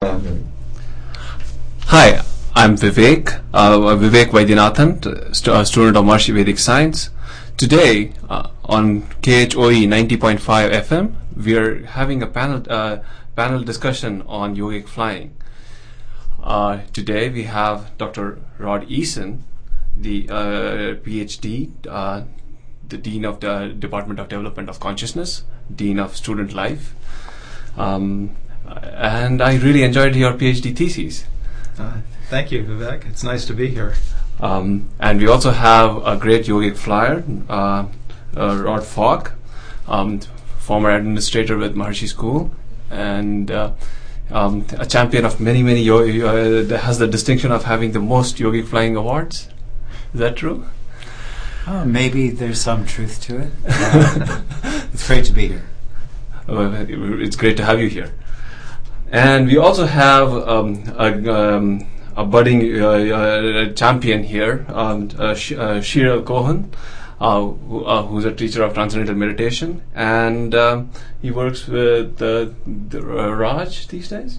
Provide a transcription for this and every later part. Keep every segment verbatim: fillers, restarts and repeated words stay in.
Hi, I'm Vivek, uh, Vivek Vaidyanathan, st- a student of Maharishi Vedic Science. Today, uh, on K H O E ninety point five F M, we are having a panel uh, panel discussion on yogic flying. Uh, today, we have Doctor Rod Eason, the uh, PhD, uh, the Dean of the Department of Development of Consciousness, Dean of Student Life. Um, and I really enjoyed your PhD thesis. Uh, thank you, Vivek. It's nice to be here. Um, and we also have a great yogic flyer, uh, uh, Rod Falk, um, former administrator with Maharishi School, and uh, um, a champion of many, many yogi, uh, that has the distinction of having the most yogic flying awards. Is that true? Oh, maybe there's some truth to it. Uh, it's great to be here. Uh, it's great to have you here. And we also have um, a, um, a budding uh, uh, champion here, um, uh, Sh- uh, Sheeral Cohen, uh, who, uh, who's a teacher of Transcendental Meditation, and um, he works with uh, the, uh, Raj these days.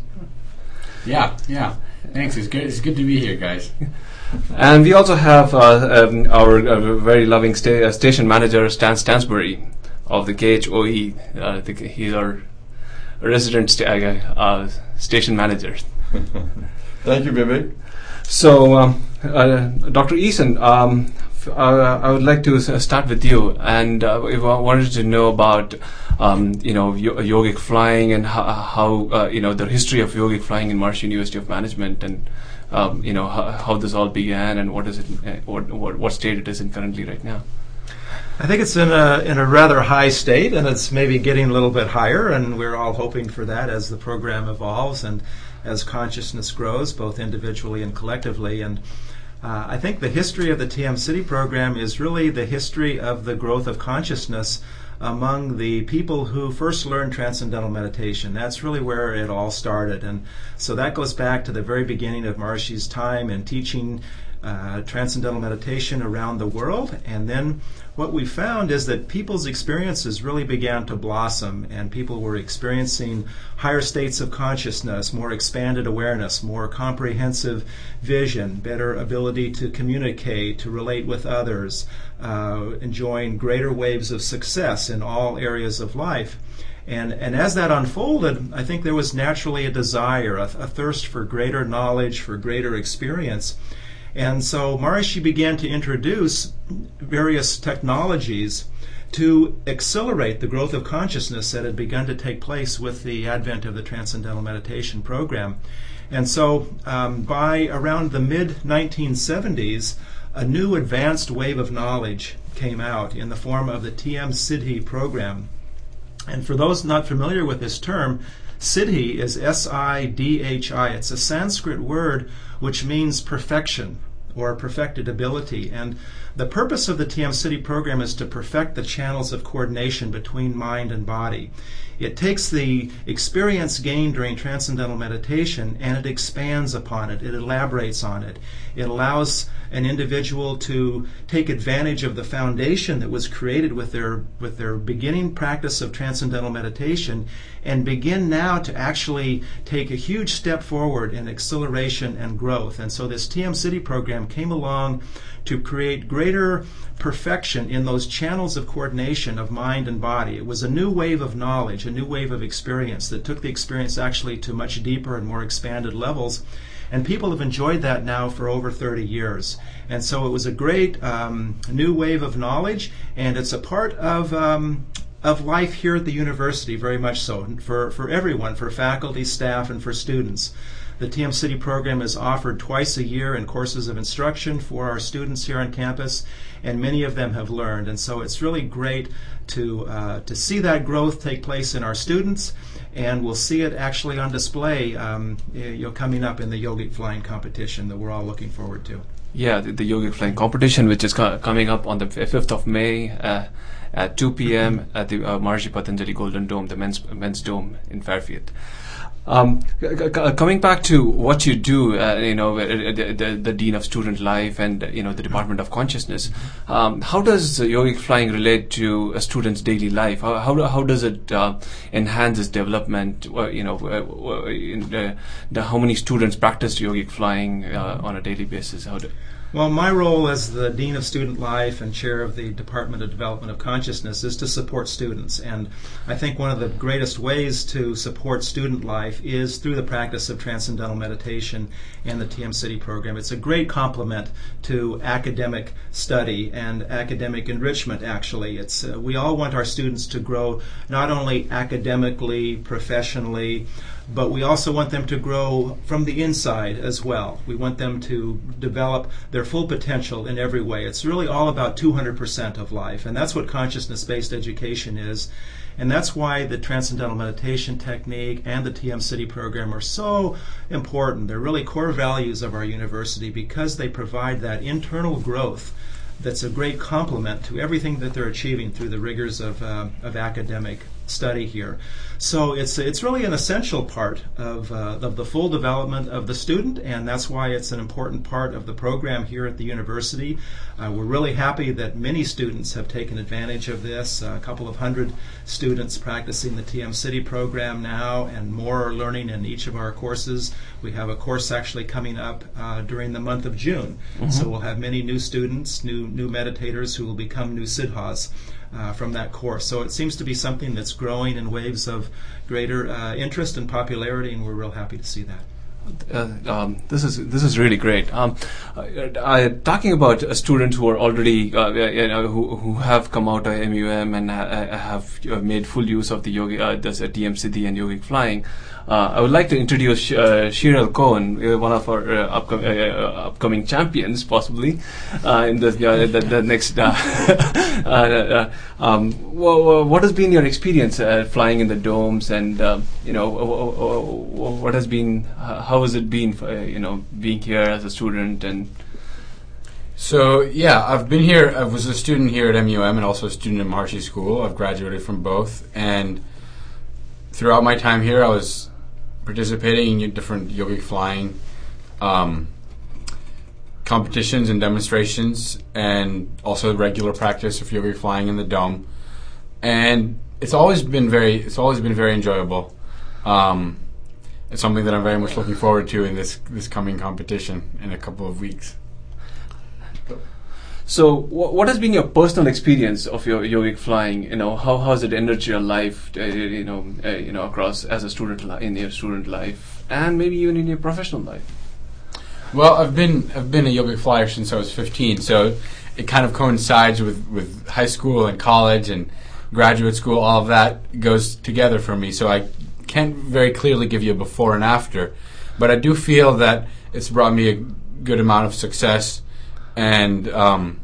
Yeah, yeah. Thanks. It's good. It's good to be here, guys. And we also have uh, um, our uh, very loving sta- uh, station manager, Stan Stansbury, of the K H O E. Uh, the, he's our resident sta- uh, station manager. Thank you, Vivek. So, um, uh, Doctor Eason, um, f- uh, I would like to s- start with you, and uh, I wanted to know about, um, you know, yo- yogic flying and ho- how, uh, you know, the history of yogic flying in Maharishi University of Management, and um, you know how, how this all began, and what is it, uh, what, what what state it is in currently right now. I think it's in a in a rather high state, and it's maybe getting a little bit higher, and we're all hoping for that as the program evolves and as consciousness grows, both individually and collectively. And uh, I think the history of the T M City program is really the history of the growth of consciousness among the people who first learned Transcendental Meditation. That's really where it all started. And so that goes back to the very beginning of Maharishi's time in teaching uh, Transcendental Meditation around the world. And then what we found is that people's experiences really began to blossom, and people were experiencing higher states of consciousness, more expanded awareness, more comprehensive vision, better ability to communicate, to relate with others, uh, enjoying greater waves of success in all areas of life. And, and as that unfolded, I think there was naturally a desire, a, a thirst for greater knowledge, for greater experience. And so Maharishi began to introduce various technologies to accelerate the growth of consciousness that had begun to take place with the advent of the Transcendental Meditation program. And so um, by around the mid nineteen seventies, a new advanced wave of knowledge came out in the form of the T M Siddhi program. And for those not familiar with this term, Siddhi is S I D H I. It's a Sanskrit word which means perfection or perfected ability. And the purpose of the T M City program is to perfect the channels of coordination between mind and body. It takes the experience gained during Transcendental Meditation and it expands upon it. It elaborates on it. It allows an individual to take advantage of the foundation that was created with their with their beginning practice of Transcendental Meditation and begin now to actually take a huge step forward in acceleration and growth. And so this T M City program came along to create greater perfection in those channels of coordination of mind and body. It was a new wave of knowledge, a new wave of experience that took the experience actually to much deeper and more expanded levels. And people have enjoyed that now for over thirty years. And so it was a great um, new wave of knowledge, and it's a part of um, of life here at the university, very much so, for, for everyone, for faculty, staff, and for students. The T M City program is offered twice a year in courses of instruction for our students here on campus, and many of them have learned. And so it's really great to uh, to see that growth take place in our students, and we'll see it actually on display um, you know, coming up in the yogic flying competition that we're all looking forward to. Yeah, the, the yogic flying competition, which is co- coming up on the fifth of May uh, at two p.m. at the uh, Maharishi Patanjali Golden Dome, the men's men's dome in Fairfield. Um, c- c- coming back to what you do, uh, you know, uh, the, the, the Dean of Student Life and, uh, you know, the Department of Consciousness, um, how does uh, yogic flying relate to a student's daily life? How how, do- how does it uh, enhance his development? Uh, you know, uh, uh, in the, the, how many students practice yogic flying uh, on a daily basis? How do, Well, my role as the Dean of Student Life and Chair of the Department of Development of Consciousness is to support students. And I think one of the greatest ways to support student life is through the practice of Transcendental Meditation and the T M City program. It's a great complement to academic study and academic enrichment, actually. It's uh, we all want our students to grow not only academically, professionally, but we also want them to grow from the inside as well. We want them to develop their full potential in every way. It's really all about two hundred percent of life, and that's what consciousness-based education is. And that's why the Transcendental Meditation Technique and the T M City program are so important. They're really core values of our university because they provide that internal growth that's a great complement to everything that they're achieving through the rigors of, uh, of academic study here. So it's it's really an essential part of uh, of the full development of the student, and that's why it's an important part of the program here at the university. Uh, we're really happy that many students have taken advantage of this. Uh, a couple of hundred students practicing the T M City program now, and more are learning in each of our courses. We have a course actually coming up uh, during the month of June, mm-hmm. so we'll have many new students, new new meditators who will become new siddhas Uh, from that course. So it seems to be something that's growing in waves of greater uh, interest and popularity, and we're real happy to see that. Uh, um, this is this is really great. Um, I, I, talking about uh, students who are already uh, you know who who have come out of M U M and ha- have uh, made full use of the yogi, uh, this uh, T M C D and yogic flying. Uh, I would like to introduce Sh- uh, Sheryl Cohen, uh, one of our uh, upcom- uh, upcoming champions, possibly uh, in the, uh, the, the next. Uh, uh, uh, um, well, what has been your experience uh, flying in the domes, and uh, you know what has been, uh, how has it been, for, uh, you know, being here as a student? And so yeah, I've been here. I was a student here at M U M and also a student at Maharishi School. I've graduated from both, and throughout my time here, I was participating in different yogic flying um, competitions and demonstrations, and also regular practice of yogic flying in the dome. And it's always been very, it's always been very enjoyable. Um, it's something that I'm very much looking forward to in this this coming competition in a couple of weeks. So, wh- what has been your personal experience of your yogic flying? You know, how, how has it enriched your life? Uh, you know, uh, you know, across as a student li- in your student life, and maybe even in your professional life. Well, I've been I've been a yogic flyer since I was fifteen, so it kind of coincides with, with high school and college and graduate school. All of that goes together for me, so I can't very clearly give you a before and after, but I do feel that it's brought me a good amount of success. And um,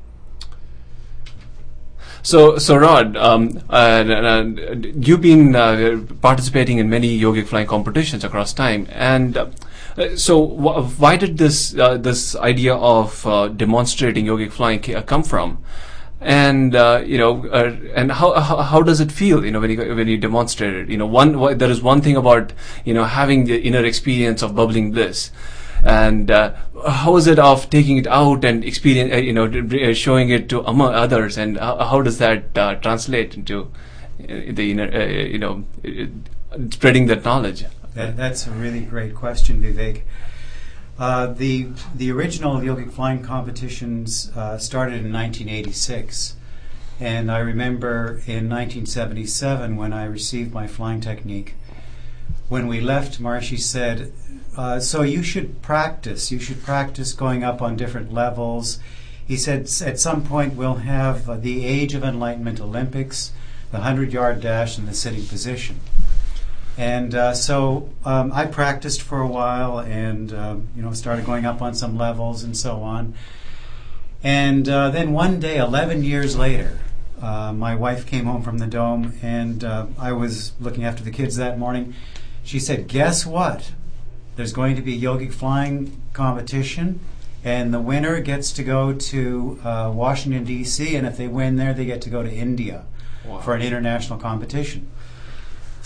so, so Rod, um, uh, uh, you've been uh, participating in many yogic flying competitions across time, and uh, so wh- why did this uh, this idea of uh, demonstrating yogic flying ca- come from? And uh, you know, uh, and how, how how does it feel? You know, when you when you demonstrate it. You know, one wh- there is one thing about you know having the inner experience of bubbling bliss. And uh, how is it of taking it out and experience, uh, you know, uh, showing it to among others, and how, how does that uh, translate into uh, the inner, uh, you know, uh, spreading that knowledge? That, that's a really great question, Vivek. Uh, the the original yogic flying competitions uh, started in nineteen eighty-six, and I remember in nineteen seventy-seven when I received my flying technique. When we left, Maharishi said, Uh, so you should practice. You should practice going up on different levels. He said at some point we'll have uh, the Age of Enlightenment Olympics, the hundred-yard dash, and the sitting position. And uh, so um, I practiced for a while, and uh, you know started going up on some levels and so on. And uh, then one day, eleven years later, uh, my wife came home from the dome, and uh, I was looking after the kids that morning. She said, "Guess what? There's going to be a yogic flying competition, and the winner gets to go to uh, Washington, D C, and if they win there, they get to go to India wow. for an international competition."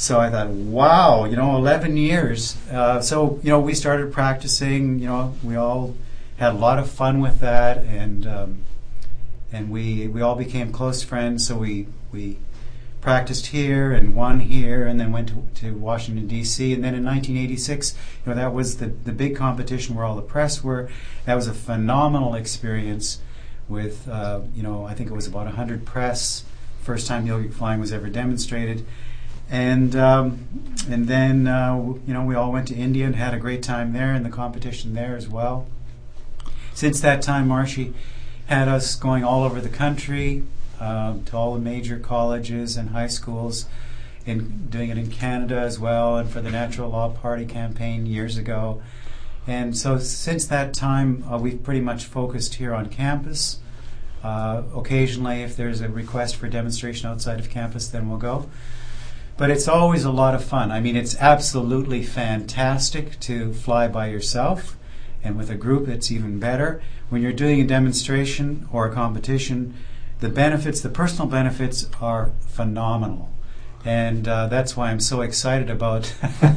So I thought, wow, you know, eleven years. Uh, so, you know, we started practicing, you know, we all had a lot of fun with that, and um, and we we all became close friends, so we, we practiced here and won here, and then went to, to Washington, D C, and then in nineteen eighty-six, you know, that was the, the big competition where all the press were. That was a phenomenal experience with, uh, you know, I think it was about one hundred press, first time yogic flying was ever demonstrated. And um, and then, uh, you know, we all went to India and had a great time there in the competition there as well. Since that time, Marshy had us going all over the country, uh, to all the major colleges and high schools, and doing it in Canada as well, and for the Natural Law Party campaign years ago. And so since that time, uh, we've pretty much focused here on campus. Uh, occasionally, if there's a request for demonstration outside of campus, then we'll go. But it's always a lot of fun. I mean, it's absolutely fantastic to fly by yourself, and with a group it's even better. When you're doing a demonstration or a competition, the benefits, the personal benefits are phenomenal. And uh, that's why I'm so excited about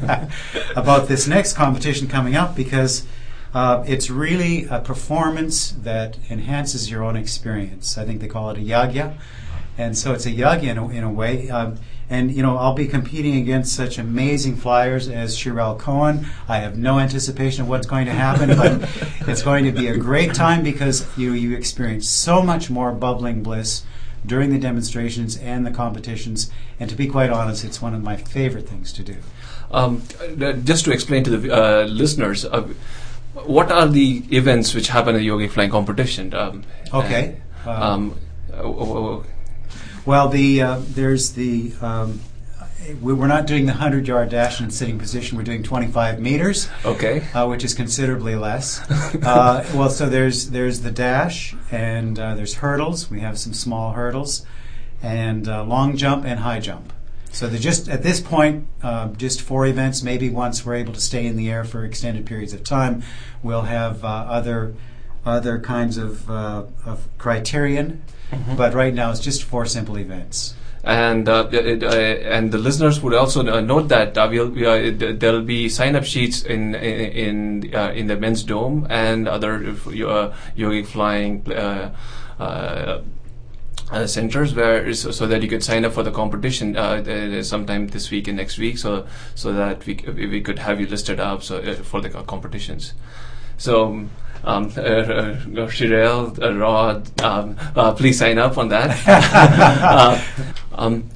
about this next competition coming up, because uh, it's really a performance that enhances your own experience. I think they call it a yagya. And so it's a yagya in a, in a way. Um, and, you know, I'll be competing against such amazing flyers as Shirel Cohen. I have no anticipation of what's going to happen, but it's going to be a great time, because you you experience so much more bubbling bliss during the demonstrations and the competitions. And to be quite honest, it's one of my favorite things to do. Um, uh, just to explain to the uh, listeners, uh, what are the events which happen at the yogic flying competition? Um, okay. Uh, um, uh, Well, the uh, there's the um, we, we're not doing the hundred-yard dash in sitting position. We're doing twenty-five meters. Okay. Uh, which is considerably less. uh, well, so there's there's the dash, and uh, there's hurdles. We have some small hurdles, and uh, long jump and high jump. So they're just at this point uh, just four events. Maybe once we're able to stay in the air for extended periods of time, we'll have uh, other other kinds of uh, of criterion. Mm-hmm. But right now, it's just four simple events. And uh, it, uh, and the listeners would also uh, note that uh, we'll, we are, there'll be sign-up sheets in in in, uh, in the men's dome and other uh, yogic flying uh, uh, uh, centers, where so, so that you could sign up for the competition uh, sometime this week and next week, so so that we we could have you listed up so uh, for the competitions. So. Um, uh, uh, Shirel, uh, Rod, um, uh, please sign up on that. uh, um,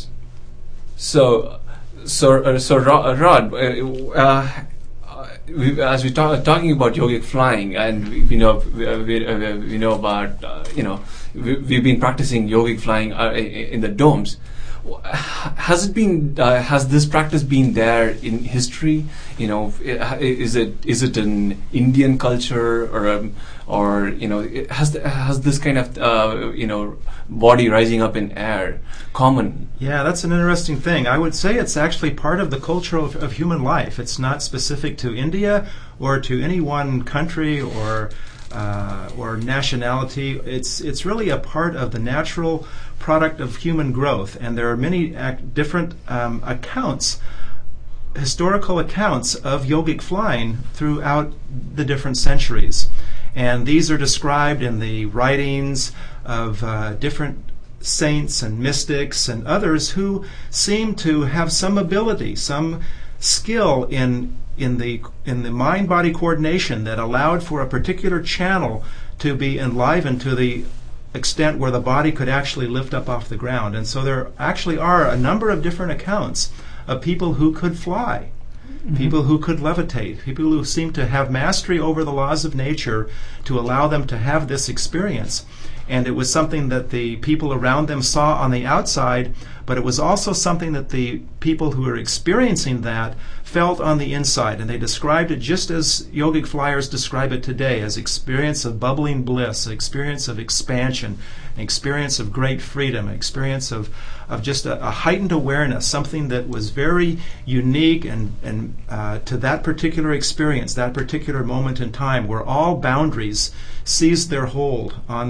so, so, uh, so, Rod, uh, uh, we, as we talk, talking about yogic flying, and we, we know we, we, uh, we know about uh, you know we, we've been practicing yogic flying uh, in the domes. Has it been? Uh, has this practice been there in history? You know, is it is it an Indian culture, or um, or you know, has the, has this kind of uh, you know body rising up in air common? Yeah, that's an interesting thing. I would say it's actually part of the culture of, of human life. It's not specific to India or to any one country or uh, or nationality. It's it's really a part of the natural product of human growth, and there are many ac- different um, accounts, historical accounts of yogic flying throughout the different centuries. And these are described in the writings of uh, different saints and mystics and others who seem to have some ability, some skill in in the in the mind-body coordination that allowed for a particular channel to be enlivened to the extent where the body could actually lift up off the ground. And so there actually are a number of different accounts of people who could fly, mm-hmm. people who could levitate, people who seem to have mastery over the laws of nature to allow them to have this experience. And it was something that the people around them saw on the outside, but it was also something that the people who were experiencing that felt on the inside. And they described it just as yogic flyers describe it today, as experience of bubbling bliss, an experience of expansion, an experience of great freedom, an experience of, of just a, a heightened awareness, something that was very unique and, and uh, to that particular experience, that particular moment in time, where all boundaries seized their hold on the human body.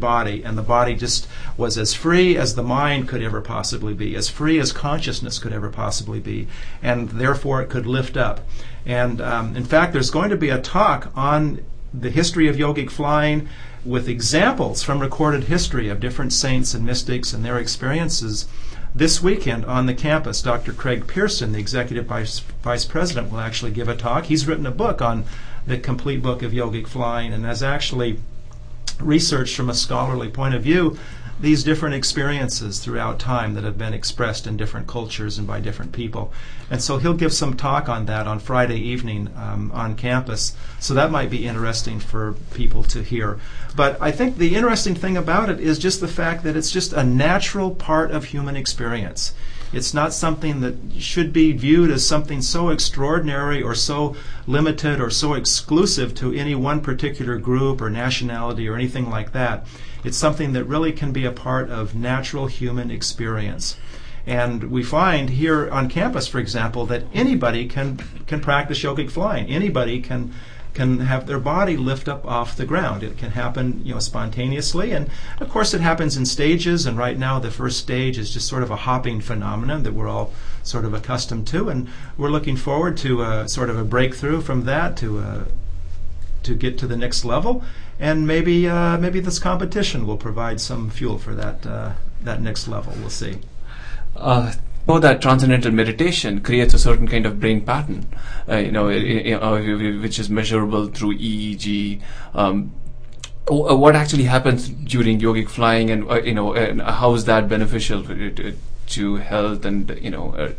body, and the body just was as free as the mind could ever possibly be, as free as consciousness could ever possibly be, and therefore it could lift up. And um, in fact, there's going to be a talk on the history of yogic flying with examples from recorded history of different saints and mystics and their experiences this weekend on the campus. Doctor Craig Pearson, the Executive Vice, Vice President, will actually give a talk. He's written a book on the complete book of yogic flying and has actually researched from a scholarly point of view these different experiences throughout time that have been expressed in different cultures and by different people. And so he'll give some talk on that on Friday evening um, on campus. So that might be interesting for people to hear. But I think the interesting thing about it is just the fact that it's just a natural part of human experience. It's not something that should be viewed as something so extraordinary or so limited or so exclusive to any one particular group or nationality or anything like that. It's something that really can be a part of natural human experience. And we find here on campus, for example, that anybody can can practice yogic flying. Anybody can can have their body lift up off the ground. It can happen, you know, spontaneously, and of course it happens in stages. And right now, the first stage is just sort of a hopping phenomenon that we're all sort of accustomed to, and we're looking forward to a, sort of a breakthrough from that to a, to get to the next level. And maybe uh, maybe this competition will provide some fuel for that uh, that next level. We'll see. Uh, know that transcendental meditation creates a certain kind of brain pattern, uh, you know, I- I- uh, which is measurable through E E G. Um, w- what actually happens during yogic flying, and uh, you know, and how is that beneficial to, to health and you know, uh,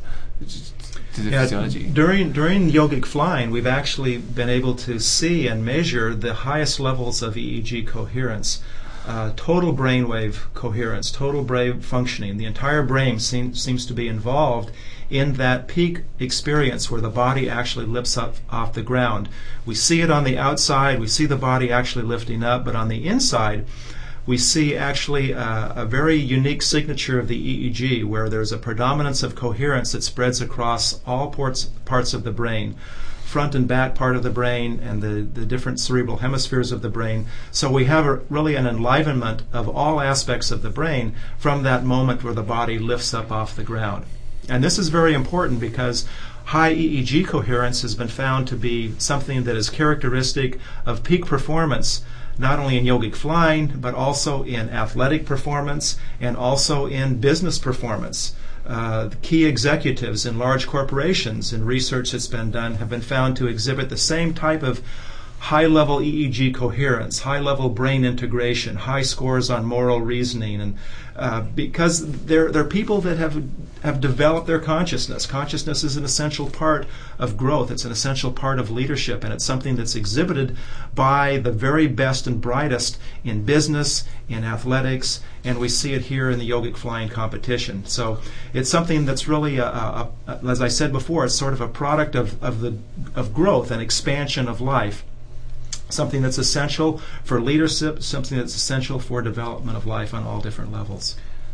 to the Yeah, physiology? during during yogic flying, we've actually been able to see and measure the highest levels of E E G coherence. Uh, total brainwave coherence, total brain functioning. The entire brain seem, seems to be involved in that peak experience where the body actually lifts up off the ground. We see it on the outside, we see the body actually lifting up, but on the inside, we see actually uh, a very unique signature of the E E G where there's a predominance of coherence that spreads across all parts, parts of the brain. Front and back part of the brain and the, the different cerebral hemispheres of the brain. So we have a, really an enlivenment of all aspects of the brain from that moment where the body lifts up off the ground. And this is very important because high E E G coherence has been found to be something that is characteristic of peak performance, not only in yogic flying, but also in athletic performance and also in business performance. Uh, the key executives in large corporations in research that's been done have been found to exhibit the same type of high-level E E G coherence, high-level brain integration, high scores on moral reasoning, and uh, because they're they're people that have have developed their consciousness. Consciousness is an essential part of growth. It's an essential part of leadership, and it's something that's exhibited by the very best and brightest in business, in athletics, and we see it here in the yogic flying competition. So it's something that's really, a, a, a, as I said before, it's sort of a product of, of the of growth and expansion of life. Something that's essential for leadership, something that's essential for development of life on all different levels.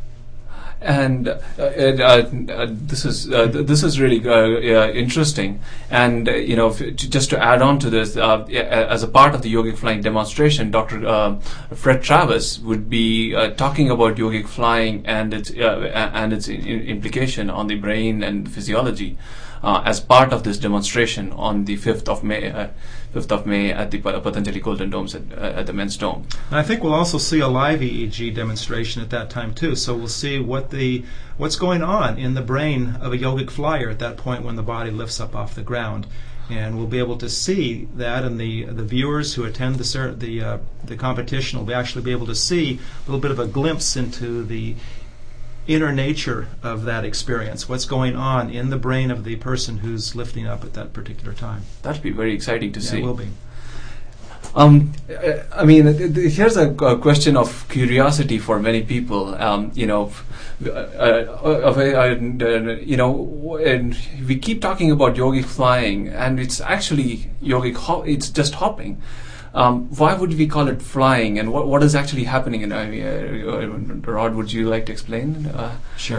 And uh, uh, uh, this is uh, th- this is really uh, uh, interesting. And uh, you know, f- to, just to add on to this, uh, as a part of the yogic flying demonstration, Doctor Uh, Fred Travis would be uh, talking about yogic flying and its uh, and its in- implication on the brain and physiology uh, as part of this demonstration on the fifth of May. Uh, fifth of May at the Pa- Patanjali Golden Domes at, uh, at the Men's Dome. And I think we'll also see a live E E G demonstration at that time too. So we'll see what the what's going on in the brain of a yogic flyer at that point when the body lifts up off the ground, and we'll be able to see that. And the the viewers who attend the cer- the uh, the competition will be actually be able to see a little bit of a glimpse into the inner nature of that experience, what's going on in the brain of the person who's lifting up at that particular time. That'd be very exciting to Yeah, see. it will be. Um, uh, I mean, th- th- here's a, a question of curiosity for many people. Um, you know, uh, uh, uh, uh, you know, w- and we keep talking about yogic flying, and it's actually yogic. Ho- it's just hopping. Um, why would we call it flying, and what what is actually happening? In uh, uh, Rod, would you like to explain? Uh, Sure.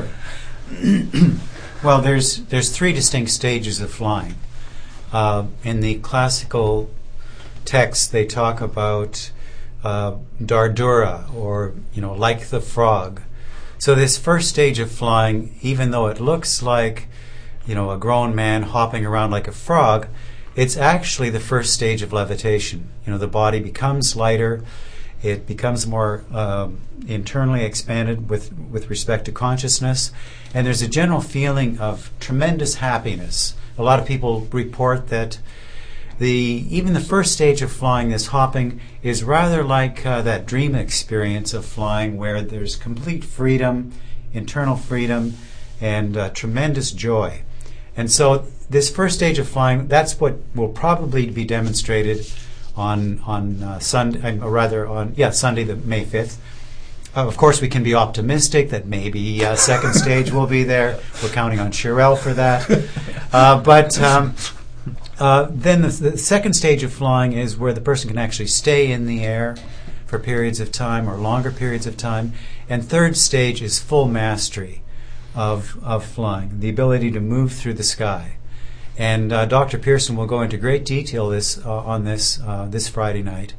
Well, there's there's three distinct stages of flying. Uh, in the classical texts, they talk about uh, Dardura, or you know, like the frog. So this first stage of flying, even though it looks like, you know, a grown man hopping around like a frog, it's actually the first stage of levitation. You know, the body becomes lighter, it becomes more um, internally expanded with, with respect to consciousness, and there's a general feeling of tremendous happiness. A lot of people report that the even the first stage of flying, this hopping, is rather like uh, that dream experience of flying where there's complete freedom, internal freedom, and uh, tremendous joy. And so this first stage of flying, that's what will probably be demonstrated on on uh, Sunday, or rather on yeah Sunday, the May fifth. Uh, of course, we can be optimistic that maybe uh, second stage will be there. We're counting on Shirelle for that. Uh, but um, uh, then the, the second stage of flying is where the person can actually stay in the air for periods of time or longer periods of time. And third stage is full mastery of of flying, the ability to move through the sky. And uh, Doctor Pearson will go into great detail this uh, on this uh, this Friday night.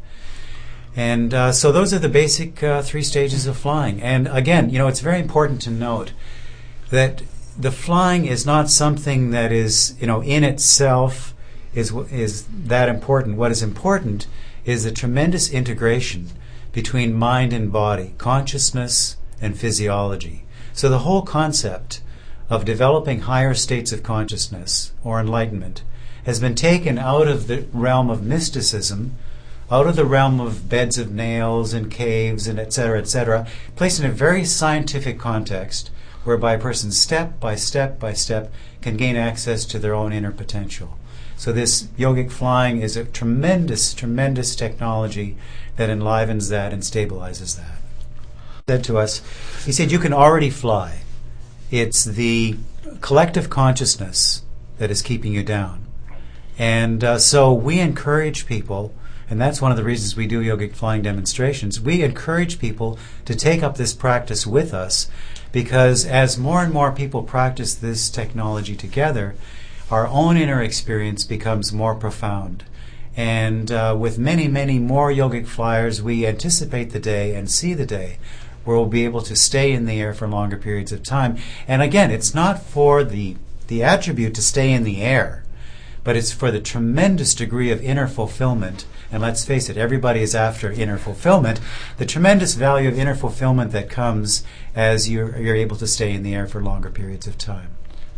And uh, so those are the basic uh, three stages of flying. And again, you know, it's very important to note that the flying is not something that is, you know, in itself is is that important. What is important is the tremendous integration between mind and body, consciousness and physiology. So the whole concept of developing higher states of consciousness or enlightenment has been taken out of the realm of mysticism, out of the realm of beds of nails and caves and et cetera, et cetera, placed in a very scientific context whereby a person step by step by step can gain access to their own inner potential. So this yogic flying is a tremendous, tremendous technology that enlivens that and stabilizes that. He said to us, he said, you can already fly. It's the collective consciousness that is keeping you down. And uh, so we encourage people, and that's one of the reasons we do yogic flying demonstrations, we encourage people to take up this practice with us, because as more and more people practice this technology together, our own inner experience becomes more profound. And uh, with many, many more yogic flyers, we anticipate the day and see the day where we'll be able to stay in the air for longer periods of time. And again, it's not for the, the attribute to stay in the air, but it's for the tremendous degree of inner fulfillment. And let's face it, everybody is after inner fulfillment. The tremendous value of inner fulfillment that comes as you're, you're able to stay in the air for longer periods of time.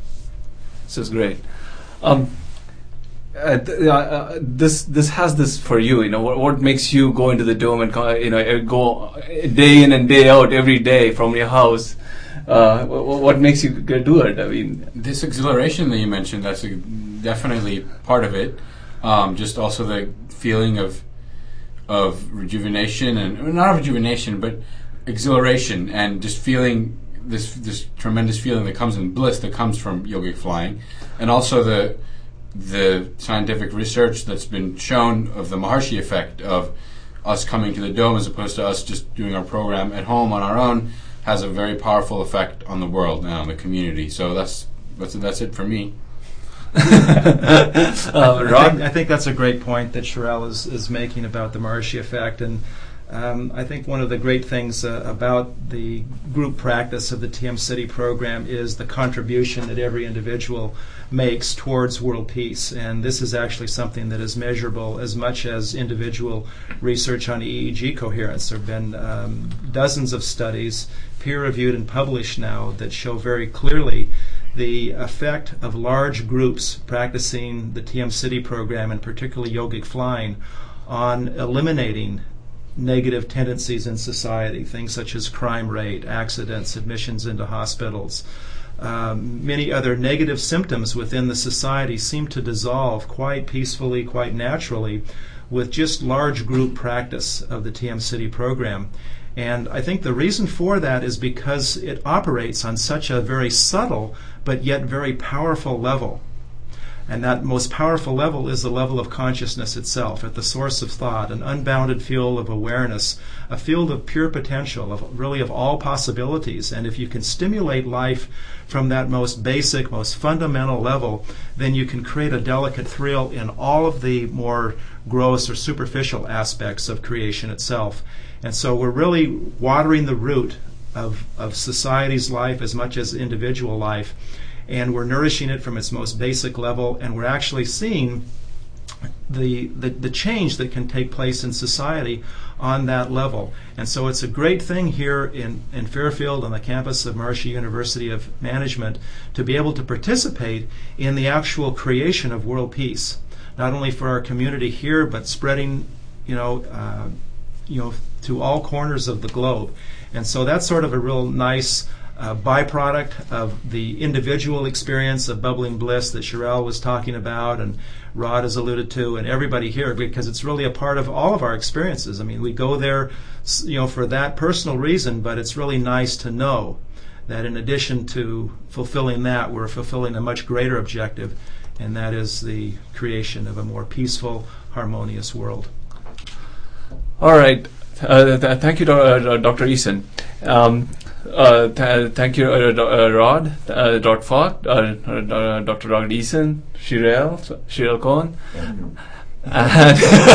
This is great. Um, uh, th- uh, this this has this for you. You know, what, what makes you go into the dome and co- you know go day in and day out every day from your house? Uh, what, what makes you do it? I mean, this exhilaration that you mentioned, that's a, definitely part of it. Um, just also the feeling of of rejuvenation, and not rejuvenation, but exhilaration, and just feeling this this tremendous feeling that comes in bliss that comes from yogic flying, and also the the scientific research that's been shown of the Maharishi effect of us coming to the dome as opposed to us just doing our program at home on our own has a very powerful effect on the world and on the community. So that's that's that's it for me. uh, I, think, I think that's a great point that Shirelle is, is making about the Maharishi effect. And um, I think one of the great things uh, about the group practice of the T M City program is the contribution that every individual makes towards world peace. And this is actually something that is measurable as much as individual research on E E G coherence. There have been um, dozens of studies, peer-reviewed and published now, that show very clearly the effect of large groups practicing the T M City program, and particularly yogic flying, on eliminating negative tendencies in society, things such as crime rate, accidents, admissions into hospitals. Um, many other negative symptoms within the society seem to dissolve quite peacefully, quite naturally, with just large group practice of the T M City program. And I think the reason for that is because it operates on such a very subtle but yet very powerful level. And that most powerful level is the level of consciousness itself, at the source of thought, an unbounded field of awareness, a field of pure potential, of really of all possibilities. And if you can stimulate life from that most basic, most fundamental level, then you can create a delicate thrill in all of the more gross or superficial aspects of creation itself. And so we're really watering the root of, of society's life as much as individual life. And we're nourishing it from its most basic level, and we're actually seeing the, the the change that can take place in society on that level. And so it's a great thing here in, in Fairfield on the campus of Maharishi University of Management to be able to participate in the actual creation of world peace, not only for our community here, but spreading, you know, uh, you know, to all corners of the globe. And so that's sort of a real nice Uh, byproduct of the individual experience of bubbling bliss that Sherelle was talking about and Rod has alluded to, and everybody here, because it's really a part of all of our experiences. I mean, we go there, you know, for that personal reason, but it's really nice to know that in addition to fulfilling that, we're fulfilling a much greater objective, and that is the creation of a more peaceful, harmonious world. All right. Uh, th- thank you, do- uh, Doctor Eason. Um, Uh, th- thank you, uh, do- uh, Rod, uh, Doctor Falk, uh, uh, Doctor Rod Eason, Sherelle, Sherelle Cohen, and,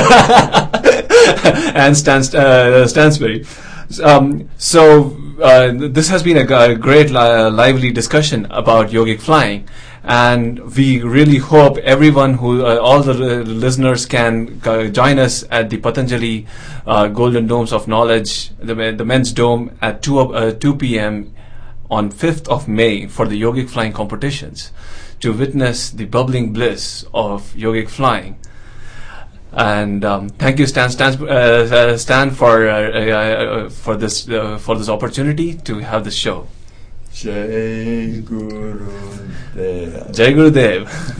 and Stan, uh, Stansbury. Um, so uh, this has been a, g- great, li- lively discussion about yogic flying, and we really hope everyone who, uh, all the uh, listeners, can uh, join us at the Patanjali uh, Golden Domes of Knowledge, the, the men's dome, at two uh, two p.m. on fifth of May for the yogic flying competitions, to witness the bubbling bliss of yogic flying. And um, thank you, Stan, Stan, uh, Stan for uh, uh, for this uh, for this opportunity to have this show. Jai Guru Dev. Jai Gurudev.